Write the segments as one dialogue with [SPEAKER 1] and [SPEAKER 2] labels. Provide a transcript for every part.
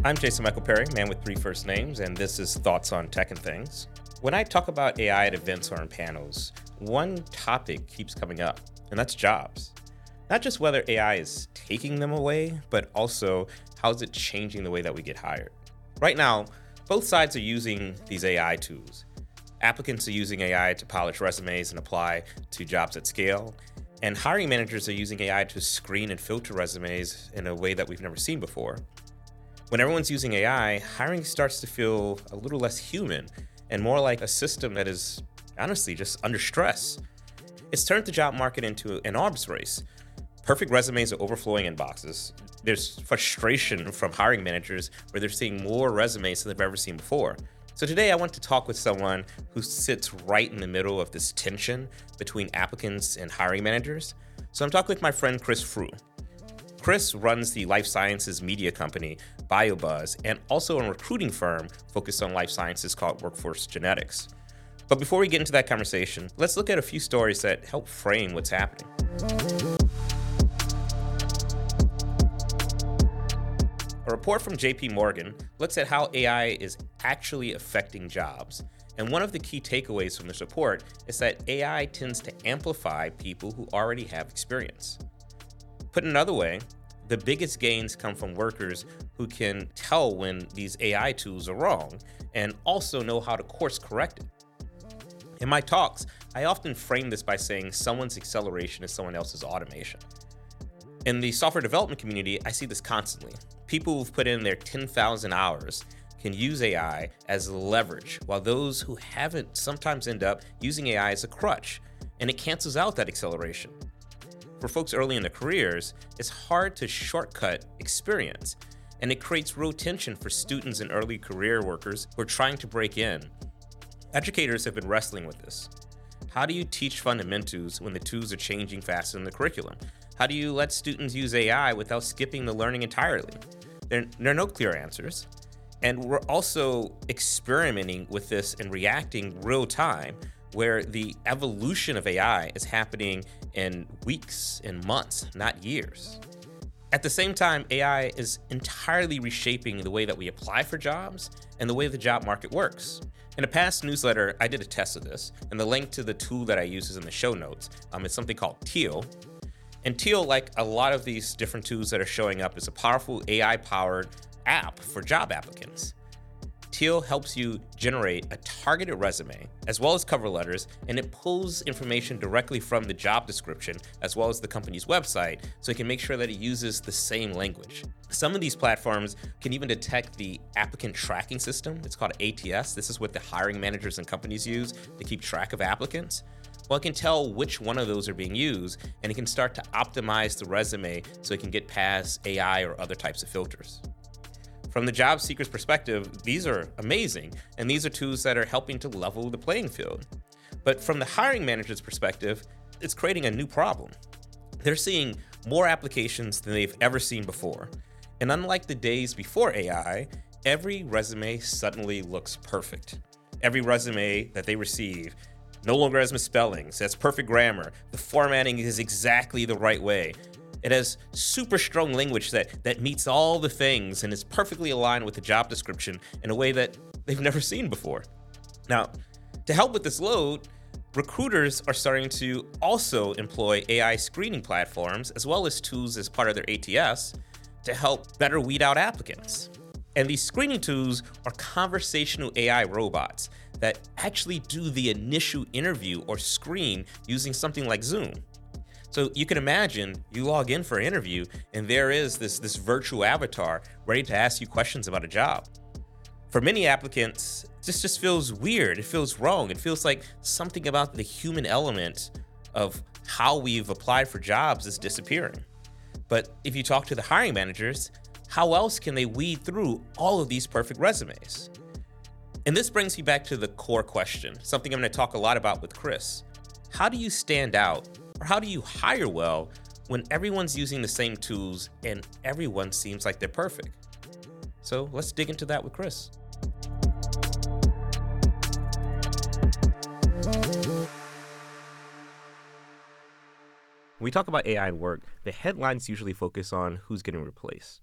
[SPEAKER 1] I'm Jason Michael Perry, man with three first names, and this is Thoughts on Tech and Things. When I talk about AI at events or on panels, one topic keeps coming up, and that's jobs. Not just whether AI is taking them away, but also how is it changing the way that we get hired. Right now, both sides are using these AI tools. Applicants are using AI to polish resumes and apply to jobs at scale, and hiring managers are using AI to screen and filter resumes in a way that we've never seen before. When everyone's using AI, hiring starts to feel a little less human and more like a system that is honestly just under stress. It's turned the job market into an arms race. Perfect resumes are overflowing inboxes. There's frustration from hiring managers where they're seeing more resumes than they've ever seen before. So today I want to talk with someone who sits right in the middle of this tension between applicants and hiring managers. So I'm talking with my friend Chris Frew. Chris runs the life sciences media company BioBuzz and also a recruiting firm focused on life sciences called Workforce Genetics. But before we get into that conversation, let's look at a few stories that help frame what's happening. A report from JP Morgan looks at how AI is actually affecting jobs. And one of the key takeaways from this report is that AI tends to amplify people who already have experience. Put another way, the biggest gains come from workers who can tell when these AI tools are wrong and also know how to course correct it. In my talks, I often frame this by saying someone's acceleration is someone else's automation. In the software development community, I see this constantly. People who've put in their 10,000 hours can use AI as leverage, while those who haven't sometimes end up using AI as a crutch, and it cancels out that acceleration. For folks early in their careers, it's hard to shortcut experience, and it creates real tension for students and early career workers who are trying to break in. Educators have been wrestling with this. How do you teach fundamentals when the tools are changing faster than the curriculum? How do you let students use AI without skipping the learning entirely? There are no clear answers. And we're also experimenting with this and reacting real time, where the evolution of AI is happening in weeks and months, not years. At the same time, AI is entirely reshaping the way that we apply for jobs and the way the job market works. In a past newsletter, I did a test of this, and the link to the tool that I use is in the show notes. It's something called Teal. And Teal, like a lot of these different tools that are showing up, is a powerful AI-powered app for job applicants. Teal helps you generate a targeted resume as well as cover letters, and it pulls information directly from the job description as well as the company's website so it can make sure that it uses the same language. Some of these platforms can even detect the applicant tracking system. It's called ATS. This is what the hiring managers and companies use to keep track of applicants. Well, it can tell which one of those are being used, and it can start to optimize the resume so it can get past AI or other types of filters. From the job seeker's perspective, these are amazing, and these are tools that are helping to level the playing field. But from the hiring manager's perspective, it's creating a new problem. They're seeing more applications than they've ever seen before. And unlike the days before AI, every resume suddenly looks perfect. Every resume that they receive no longer has misspellings, has perfect grammar, the formatting is exactly the right way. It has super strong language that meets all the things and is perfectly aligned with the job description in a way that they've never seen before. Now, to help with this load, recruiters are starting to also employ AI screening platforms as well as tools as part of their ATS to help better weed out applicants. And these screening tools are conversational AI robots that actually do the initial interview or screen using something like Zoom. So you can imagine you log in for an interview and there is this virtual avatar ready to ask you questions about a job. For many applicants, this just feels weird. It feels wrong. It feels like something about the human element of how we've applied for jobs is disappearing. But if you talk to the hiring managers, how else can they weed through all of these perfect resumes? And this brings me back to the core question, something I'm going to talk a lot about with Chris. How do you stand out, or how do you hire well when everyone's using the same tools and everyone seems like they're perfect? So let's dig into that with Chris. When we talk about AI at work, the headlines usually focus on who's getting replaced.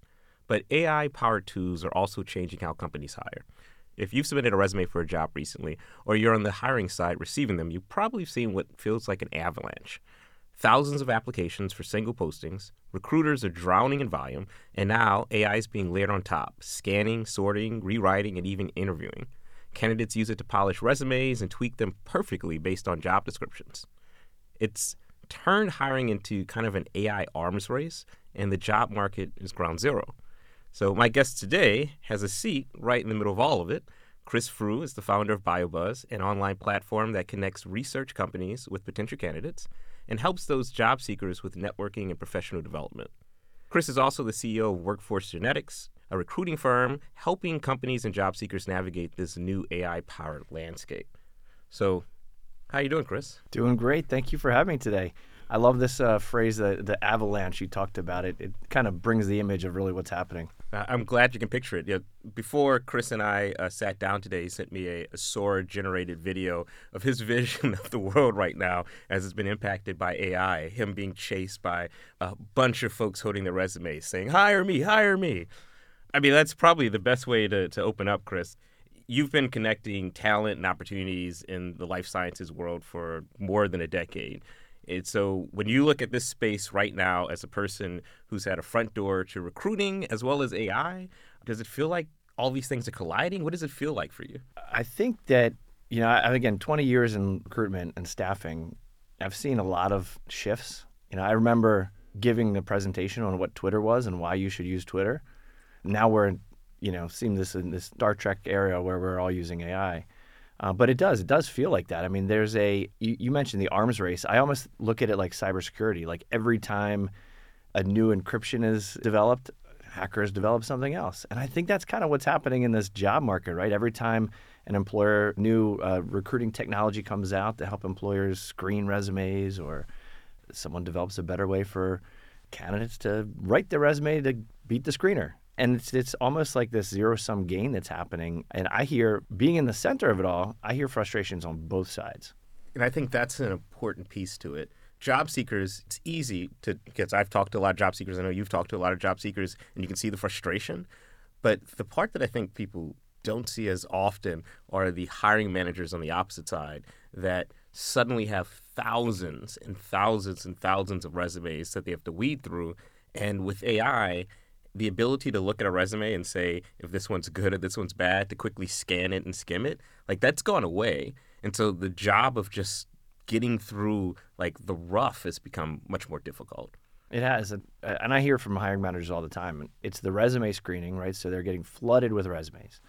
[SPEAKER 1] But AI-powered tools are also changing how companies hire. If you've submitted a resume for a job recently, or you're on the hiring side receiving them, you've probably seen what feels like an avalanche. Thousands of applications for single postings, recruiters are drowning in volume, and now AI is being layered on top, scanning, sorting, rewriting, and even interviewing. Candidates use it to polish resumes and tweak them perfectly based on job descriptions. It's turned hiring into kind of an AI arms race, and the job market is ground zero. So my guest today has a seat right in the middle of all of it. Chris Frew is the founder of BioBuzz, an online platform that connects research companies with potential candidates and helps those job seekers with networking and professional development. Chris is also the CEO of Workforce Genetics, a recruiting firm helping companies and job seekers navigate this new AI-powered landscape. So, how you doing, Chris?
[SPEAKER 2] Doing great. Thank you for having me today. I love this phrase, the avalanche you talked about. It kind of brings the image of really what's happening.
[SPEAKER 1] I'm glad you can picture it. Before Chris and I sat down today, he sent me a Sora-generated video of his vision of the world right now as it's been impacted by AI, him being chased by a bunch of folks holding their resumes saying, hire me, hire me. I mean, that's probably the best way to open up, Chris. You've been connecting talent and opportunities in the life sciences world for more than a decade. And so when you look at this space right now as a person who's had a front door to recruiting as well as AI, does it feel like all these things are colliding? What does it feel like for you?
[SPEAKER 2] I think that, again, 20 years in recruitment and staffing, I've seen a lot of shifts. I remember giving a presentation on what Twitter was and why you should use Twitter. Now we're, seeing this in this Star Trek area where we're all using AI. But it does feel like that. I mean, there's you mentioned the arms race. I almost look at it like cybersecurity. Like every time a new encryption is developed, hackers develop something else. And I think that's kind of what's happening in this job market, right? Every time an employer, new recruiting technology comes out to help employers screen resumes, or someone develops a better way for candidates to write their resume to beat the screener. And it's almost like this zero-sum game that's happening. And I hear, being in the center of it all, I hear frustrations on both sides.
[SPEAKER 1] And I think that's an important piece to it. Job seekers, it's easy to, because I've talked to a lot of job seekers. I know you've talked to a lot of job seekers, and you can see the frustration. But the part that I think people don't see as often are the hiring managers on the opposite side that suddenly have thousands and thousands and thousands of resumes that they have to weed through. And with AI, the ability to look at a resume and say, if this one's good or this one's bad, to quickly scan it and skim it, like that's gone away. And so the job of just getting through like the rough has become much more difficult.
[SPEAKER 2] It has. And I hear from hiring managers all the time. It's the resume screening, right? So they're getting flooded with resumes.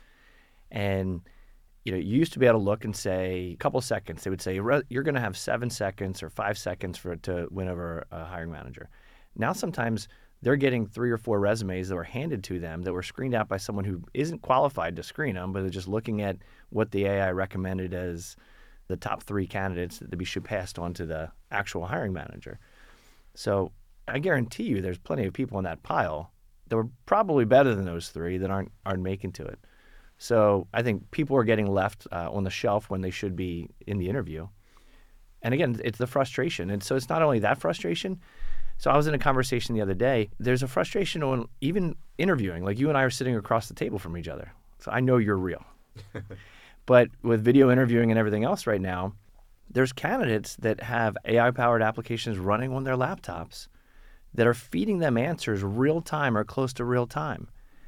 [SPEAKER 2] And you used to be able to look and say, a couple seconds, they would say, you're going to have 7 seconds or 5 seconds to win over a hiring manager. Now sometimes they're getting 3 or 4 resumes that were handed to them that were screened out by someone who isn't qualified to screen them, but they're just looking at what the AI recommended as the top 3 candidates that should be passed on to the actual hiring manager. So I guarantee you there's plenty of people in that pile that were probably better than those 3 that aren't making to it. So I think people are getting left on the shelf when they should be in the interview. And again, it's the frustration. And so it's not only that frustration. So I was in a conversation the other day. There's a frustration on even interviewing. Like you and I are sitting across the table from each other. So I know you're real. But with video interviewing and everything else right now, there's candidates that have AI-powered applications running on their laptops that are feeding them answers real time or close to real time.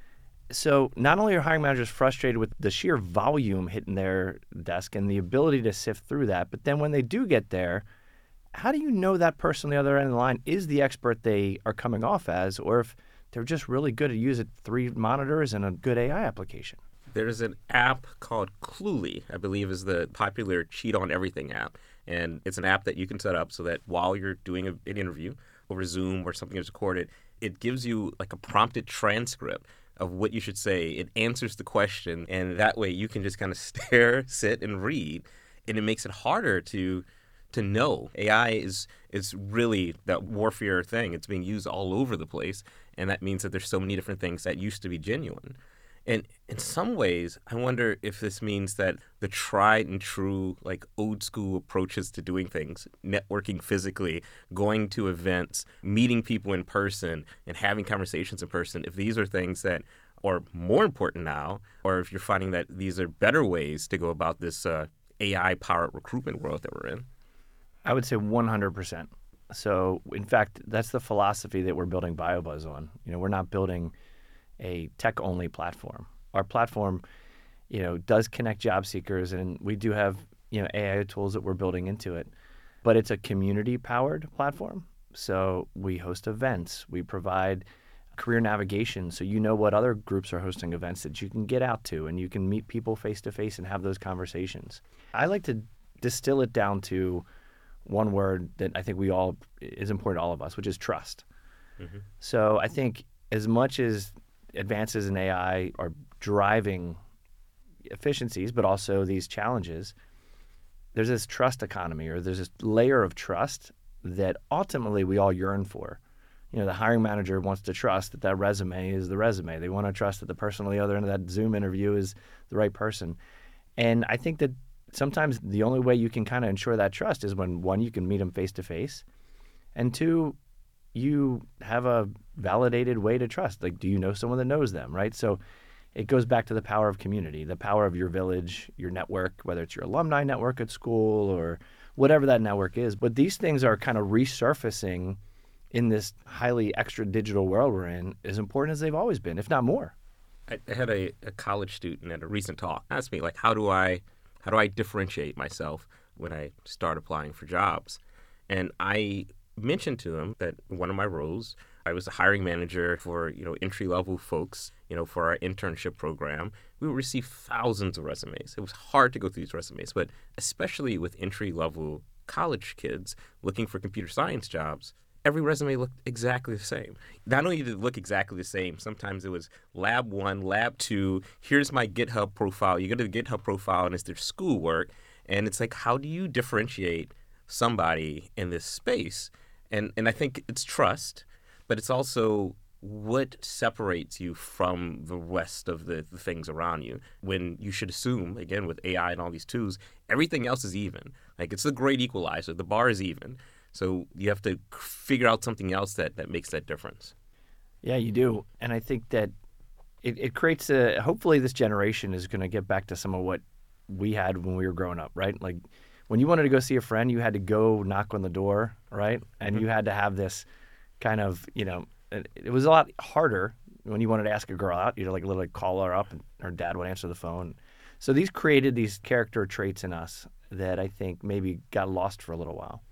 [SPEAKER 2] So not only are hiring managers frustrated with the sheer volume hitting their desk and the ability to sift through that, but then when they do get there, how do you know that person on the other end of the line is the expert they are coming off as, or if they're just really good at using 3 monitors and a good AI application?
[SPEAKER 1] There's an app called Cluely, I believe is the popular Cheat on Everything app. And it's an app that you can set up so that while you're doing an interview over Zoom or something is recorded, it gives you like a prompted transcript of what you should say. It answers the question, and that way you can just kind of stare, sit, and read. And it makes it harder to know. AI is really that warfare thing. It's being used all over the place, and that means that there's so many different things that used to be genuine. And in some ways, I wonder if this means that the tried and true, like old school approaches to doing things, networking physically, going to events, meeting people in person, and having conversations in person, if these are things that are more important now, or if you're finding that these are better ways to go about this AI-powered recruitment world that we're in.
[SPEAKER 2] I would say 100%. So, in fact, that's the philosophy that we're building BioBuzz on. We're not building a tech-only platform. Our platform, does connect job seekers, and we do have, AI tools that we're building into it. But it's a community-powered platform. So we host events. We provide career navigation, so what other groups are hosting events that you can get out to, and you can meet people face-to-face and have those conversations. I like to distill it down to one word that I think is important to all of us, which is trust. Mm-hmm. So I think as much as advances in AI are driving efficiencies, but also these challenges, there's this trust economy, or there's this layer of trust that ultimately we all yearn for. The hiring manager wants to trust that resume is the resume. They want to trust that the person on the other end of that Zoom interview is the right person. And I think that sometimes the only way you can kind of ensure that trust is when, one, you can meet them face to face, and two, you have a validated way to trust. Like, do you know someone that knows them, right? So it goes back to the power of community, the power of your village, your network, whether it's your alumni network at school or whatever that network is. But these things are kind of resurfacing in this highly extra digital world we're in, as important as they've always been, if not more.
[SPEAKER 1] I had a college student at a recent talk ask me, like, how do I differentiate myself when I start applying for jobs? And I mentioned to him that one of my roles, I was a hiring manager for, entry-level folks, for our internship program. We would receive thousands of resumes. It was hard to go through these resumes, but especially with entry-level college kids looking for computer science jobs, every resume looked exactly the same. Not only did it look exactly the same, sometimes it was lab 1, lab 2, here's my GitHub profile. You go to the GitHub profile and it's their schoolwork. And it's like, how do you differentiate somebody in this space? And I think it's trust, but it's also what separates you from the rest of the things around you, when you should assume, again, with AI and all these tools, everything else is even. Like, it's the great equalizer. The bar is even. So you have to figure out something else that makes that difference.
[SPEAKER 2] Yeah, you do. And I think that it creates hopefully this generation is going to get back to some of what we had when we were growing up, right? Like, when you wanted to go see a friend, you had to go knock on the door, right? And you had to have this kind of, it was a lot harder when you wanted to ask a girl out. You'd like literally call her up and her dad would answer the phone. So these created these character traits in us that I think maybe got lost for a little while.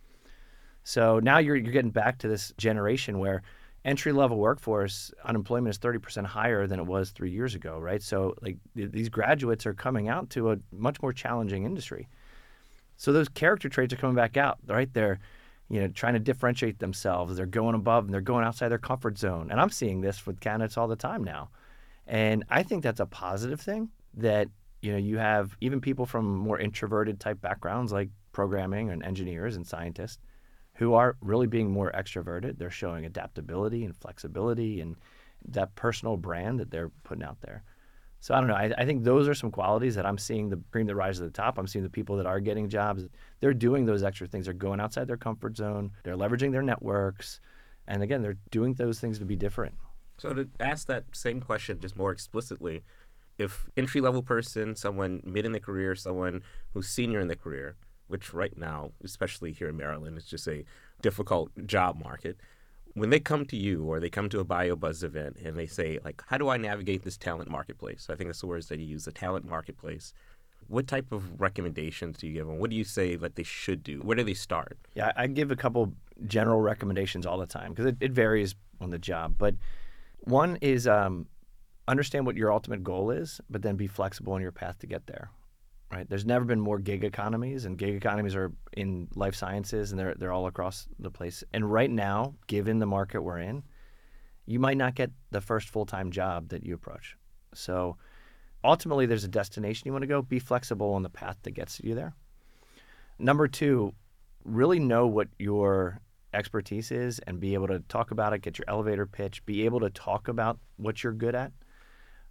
[SPEAKER 2] So now you're getting back to this generation where entry-level workforce unemployment is 30% higher than it was 3 years ago, right? So like these graduates are coming out to a much more challenging industry. So those character traits are coming back out, right? They're trying to differentiate themselves. They're going above and they're going outside their comfort zone. And I'm seeing this with candidates all the time now. And I think that's a positive thing, that you have even people from more introverted type backgrounds like programming and engineers and scientists who are really being more extroverted. They're showing adaptability and flexibility and that personal brand that they're putting out there. So I don't know. I think those are some qualities that I'm seeing the cream that rises to the top. I'm seeing the people that are getting jobs. They're doing those extra things. They're going outside their comfort zone. They're leveraging their networks. And again, they're doing those things to be different.
[SPEAKER 1] So to ask that same question just more explicitly, if entry-level person, someone mid in the career, someone who's senior in the career, which right now, especially here in Maryland, is just a difficult job market. When they come to you or they come to a BioBuzz event and they say, like, how do I navigate this talent marketplace? I think that's the words that you use, the talent marketplace. What type of recommendations do you give them? What do you say that they should do? Where do they start?
[SPEAKER 2] Yeah, I give a couple general recommendations all the time because it varies on the job. But one is understand what your ultimate goal is, but then be flexible in your path to get there. Right? There's never been more gig economies, and gig economies are in life sciences, and they're all across the place. And right now, given the market we're in, you might not get the first full-time job that you approach. So ultimately, there's a destination you want to go. Be flexible on the path that gets you there. Number two, really know what your expertise is and be able to talk about it, get your elevator pitch, be able to talk about what you're good at.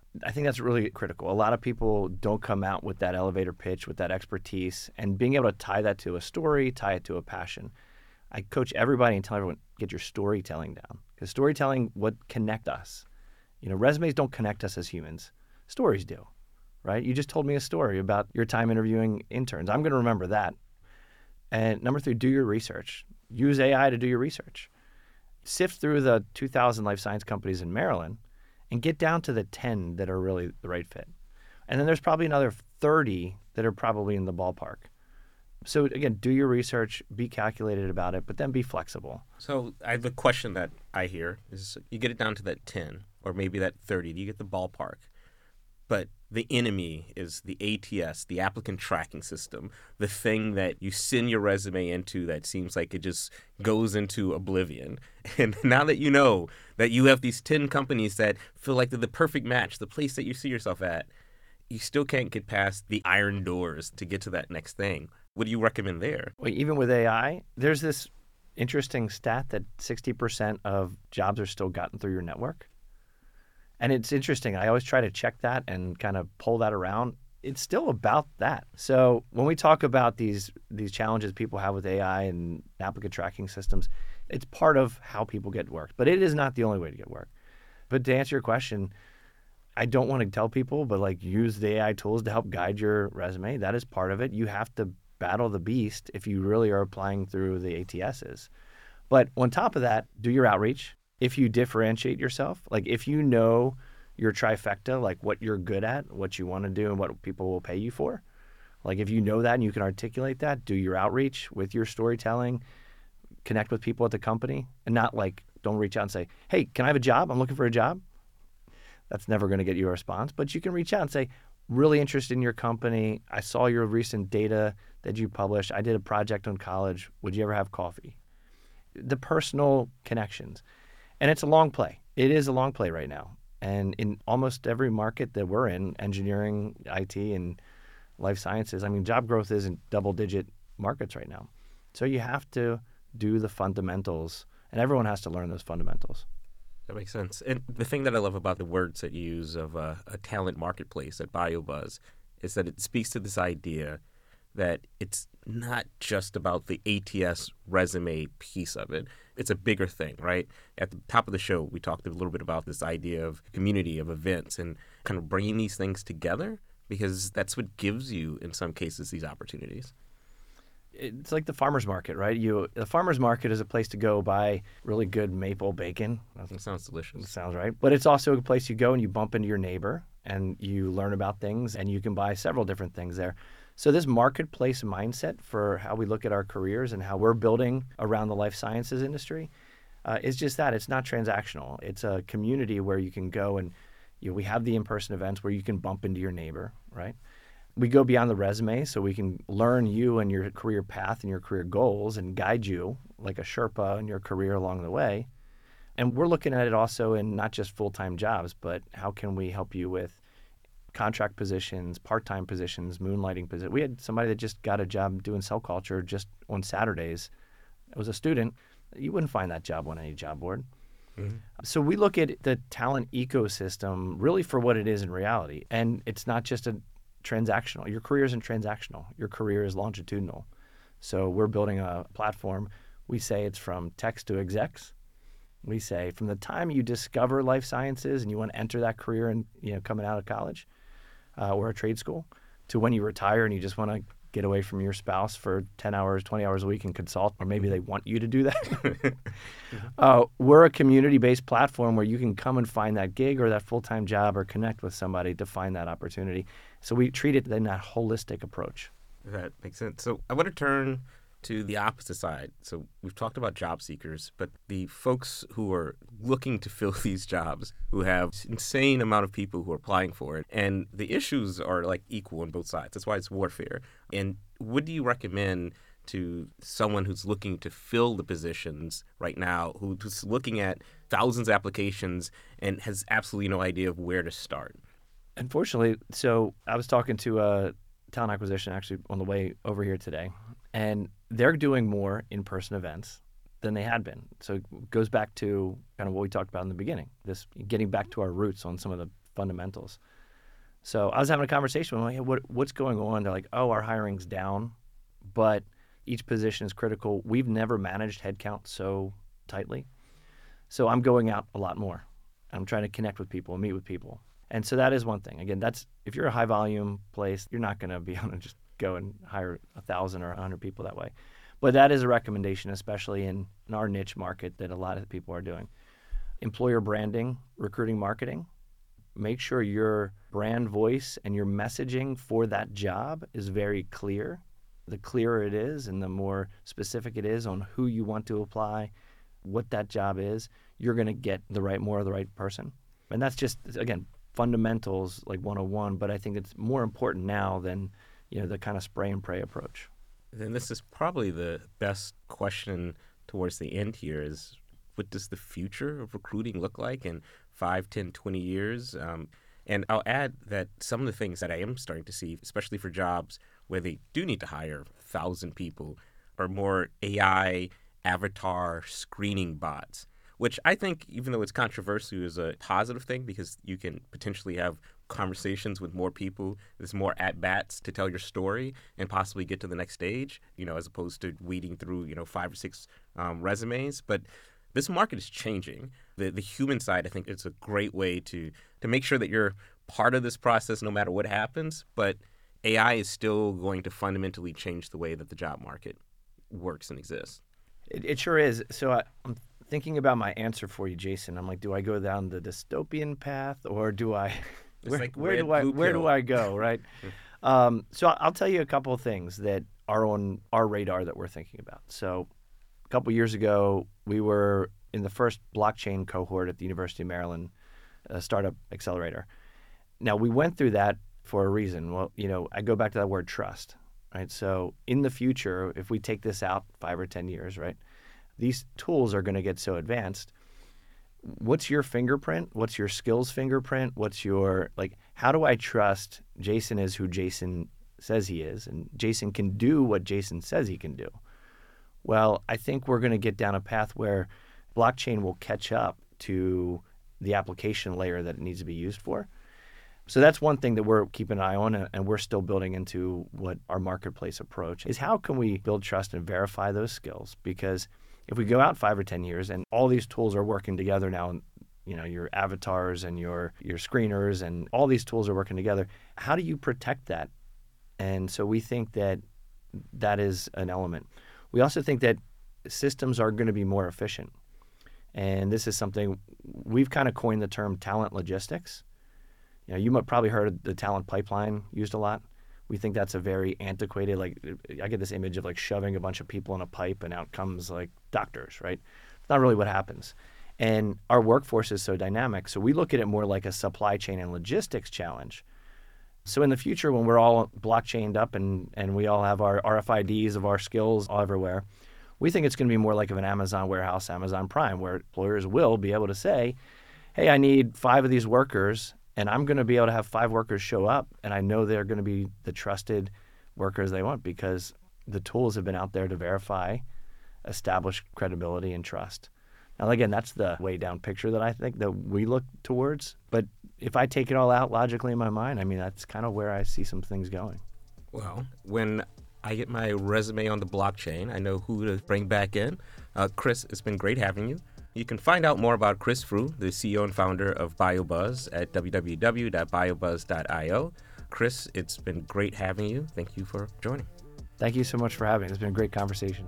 [SPEAKER 2] I think that's really critical. A lot of people don't come out with that elevator pitch, with that expertise, and being able to tie that to a story, tie it to a passion. I coach everybody and tell everyone, get your storytelling down. Because storytelling would connect us. Resumes don't connect us as humans. Stories do, right? You just told me a story about your time interviewing interns. I'm going to remember that. And number 3, do your research. Use AI to do your research. Sift through the 2,000 life science companies in Maryland and get down to the 10 that are really the right fit. And then there's probably another 30 that are probably in the ballpark. So again, do your research, be calculated about it, but then be flexible.
[SPEAKER 1] So I have a question that I hear is you get it down to that 10 or maybe that 30, you get the ballpark. But the enemy is the ATS, the applicant tracking system, the thing that you send your resume into that seems like it just goes into oblivion. And now that you know that you have these 10 companies that feel like they're the perfect match, the place that you see yourself at, you still can't get past the iron doors to get to that next thing. What do you recommend there?
[SPEAKER 2] Well, even with AI, there's this interesting stat that 60% of jobs are still gotten through your network. And it's interesting. I always try to check that and kind of pull that around. It's still about that. So when we talk about these challenges people have with AI and applicant tracking systems, it's part of how people get work. But it is not the only way to get work. But to answer your question, I don't want to tell people, but use the AI tools to help guide your resume. That is part of it. You have to battle the beast if you really are applying through the ATSs. But on top of that, do your outreach. If you differentiate yourself, if you know your trifecta, what you're good at, what you want to do, and what people will pay you for, if you know that and you can articulate that, do your outreach with your storytelling, connect with people at the company, and not don't reach out and say, hey, can I have a job? I'm looking for a job. That's never going to get you a response. But you can reach out and say, really interested in your company. I saw your recent data that you published. I did a project on college. Would you ever have coffee? The personal connections. And it's a long play. It is a long play right now. And in almost every market that we're in, engineering, IT, and life sciences, job growth is in double-digit markets right now. So you have to do the fundamentals, and everyone has to learn those fundamentals.
[SPEAKER 1] That makes sense. And the thing that I love about the words that you use of a talent marketplace at BioBuzz is that it speaks to this idea that it's not just about the ATS resume piece of it. It's a bigger thing, right? At the top of the show, we talked a little bit about this idea of community, of events, and kind of bringing these things together because that's what gives you, in some cases, these opportunities.
[SPEAKER 2] It's like the farmer's market, right? The farmer's market is a place to go buy really good maple bacon.
[SPEAKER 1] That sounds delicious.
[SPEAKER 2] It sounds right. But it's also a place you go and you bump into your neighbor and you learn about things and you can buy several different things there. So this marketplace mindset for how we look at our careers and how we're building around the life sciences industry is just that. It's not transactional. It's a community where you can go and we have the in-person events where you can bump into your neighbor, right? We go beyond the resume so we can learn you and your career path and your career goals and guide you like a Sherpa in your career along the way. And we're looking at it also in not just full-time jobs, but how can we help you with contract positions, part-time positions, moonlighting positions. We had somebody that just got a job doing cell culture just on Saturdays. It was a student. You wouldn't find that job on any job board. Mm-hmm. So we look at the talent ecosystem really for what it is in reality. And it's not just a transactional. Your career isn't transactional. Your career is longitudinal. So we're building a platform. We say it's from techs to execs. We say from the time you discover life sciences and you want to enter that career and coming out of college or a trade school to when you retire and you just want to get away from your spouse for 10 hours, 20 hours a week and consult, or maybe they want you to do that. We're a community-based platform where you can come and find that gig or that full-time job or connect with somebody to find that opportunity. So we treat it in that holistic approach.
[SPEAKER 1] That makes sense. So I want to turn to the opposite side. So we've talked about job seekers, but the folks who are looking to fill these jobs, who have insane amount of people who are applying for it, and the issues are equal on both sides. That's why it's warfare. And what do you recommend to someone who's looking to fill the positions right now, who's looking at thousands of applications and has absolutely no idea of where to start?
[SPEAKER 2] Unfortunately, so I was talking to a talent acquisition actually on the way over here today, and they're doing more in-person events than they had been. So it goes back to kind of what we talked about in the beginning, this getting back to our roots on some of the fundamentals. So I was having a conversation with them, like, hey, what's going on? They're like, oh, our hiring's down, but each position is critical. We've never managed headcount so tightly. So I'm going out a lot more. I'm trying to connect with people and meet with people. And so that is one thing. Again, if you're a high volume place, you're not going to be able to just go and hire 1,000 or 100 people that way. But that is a recommendation, especially in our niche market that a lot of people are doing. Employer branding, recruiting, marketing. Make sure your brand voice and your messaging for that job is very clear. The clearer it is and the more specific it is on who you want to apply, what that job is, you're going to get more of the right person. And that's just, again, fundamentals like 101, but I think it's more important now than the kind of spray and pray approach.
[SPEAKER 1] Then this is probably the best question towards the end here is, what does the future of recruiting look like in 5, 10, 20 years? And I'll add that some of the things that I am starting to see, especially for jobs where they do need to hire 1,000 people, are more AI avatar screening bots, which I think, even though it's controversial, is a positive thing because you can potentially have conversations with more people. There's more at-bats to tell your story and possibly get to the next stage, as opposed to weeding through, 5 or 6 resumes. But this market is changing. The human side, I think, it's a great way to make sure that you're part of this process no matter what happens. But AI is still going to fundamentally change the way that the job market works and exists.
[SPEAKER 2] It sure is. So I'm thinking about my answer for you, Jason. I'm like, do I go down the dystopian path or do I... Where do I go, right? So I'll tell you a couple of things that are on our radar that we're thinking about. So a couple of years ago, we were in the first blockchain cohort at the University of Maryland, a startup accelerator. Now, we went through that for a reason. Well, I go back to that word trust, right? So in the future, if we take this out 5 or 10 years, right, these tools are going to get so advanced. What's your fingerprint? What's your skills fingerprint? How do I trust Jason is who Jason says he is, and Jason can do what Jason says he can do? Well, I think we're going to get down a path where blockchain will catch up to the application layer that it needs to be used for. So that's one thing that we're keeping an eye on, and we're still building into what our marketplace approach is. How can we build trust and verify those skills? Because if we go out 5 or 10 years and all these tools are working together now, your avatars and your screeners and all these tools are working together, how do you protect that? And so we think that is an element. We also think that systems are going to be more efficient. And this is something we've kind of coined the term talent logistics. You might probably heard the talent pipeline used a lot. We think that's a very antiquated, I get this image of shoving a bunch of people in a pipe and out comes doctors, right? It's not really what happens. And our workforce is so dynamic. So we look at it more like a supply chain and logistics challenge. So in the future, when we're all blockchained up and we all have our RFIDs of our skills all everywhere, we think it's going to be more like of an Amazon warehouse, Amazon Prime, where employers will be able to say, hey, I need 5 of these workers, and I'm going to be able to have 5 workers show up, and I know they're going to be the trusted workers they want because the tools have been out there to verify, establish credibility and trust. Now, again, that's the way down picture that I think that we look towards. But if I take it all out logically in my mind, that's kind of where I see some things going.
[SPEAKER 1] Well, when I get my resume on the blockchain, I know who to bring back in. Chris, it's been great having you. You can find out more about Chris Frew, the CEO and founder of BioBuzz, at www.biobuzz.io. Chris, it's been great having you. Thank you for joining.
[SPEAKER 2] Thank you so much for having me. It's been a great conversation.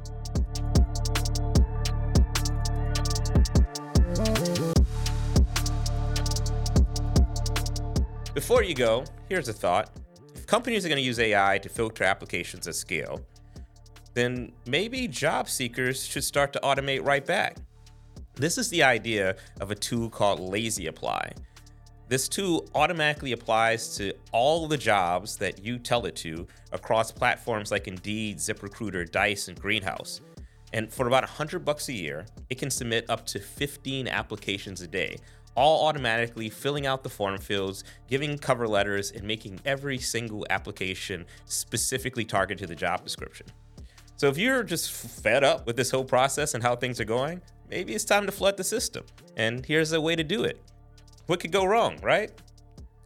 [SPEAKER 1] Before you go, here's a thought. If companies are going to use AI to filter applications at scale, then maybe job seekers should start to automate right back. This is the idea of a tool called Lazy Apply. This tool automatically applies to all the jobs that you tell it to across platforms like Indeed, ZipRecruiter, Dice, and Greenhouse. And for about $100 a year, it can submit up to 15 applications a day, all automatically filling out the form fields, giving cover letters, and making every single application specifically targeted to the job description. So if you're just fed up with this whole process and how things are going, maybe it's time to flood the system. And here's a way to do it. What could go wrong, right?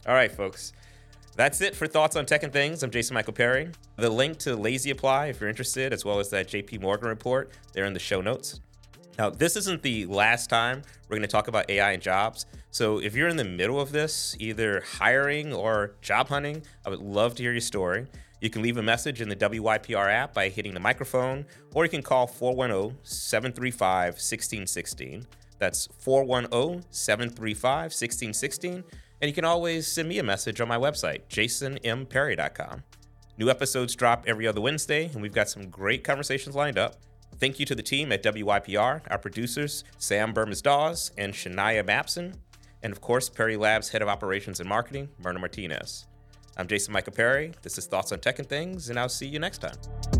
[SPEAKER 1] All right, folks. That's it for Thoughts on Tech and Things. I'm Jason Michael Perry. The link to Lazy Apply, if you're interested, as well as that JP Morgan report, they're in the show notes. Now, this isn't the last time we're going to talk about AI and jobs. So if you're in the middle of this, either hiring or job hunting, I would love to hear your story. You can leave a message in the WYPR app by hitting the microphone, or you can call 410-735-1616. That's 410-735-1616. And you can always send me a message on my website, jasonmperry.com. New episodes drop every other Wednesday, and we've got some great conversations lined up. Thank you to the team at WYPR, our producers, Sam Burmez-Dawes and Shania Mapson, and of course, Perry Labs Head of Operations and Marketing, Myrna Martinez. I'm Jason Michael Perry. This is Thoughts on Tech and Things, and I'll see you next time.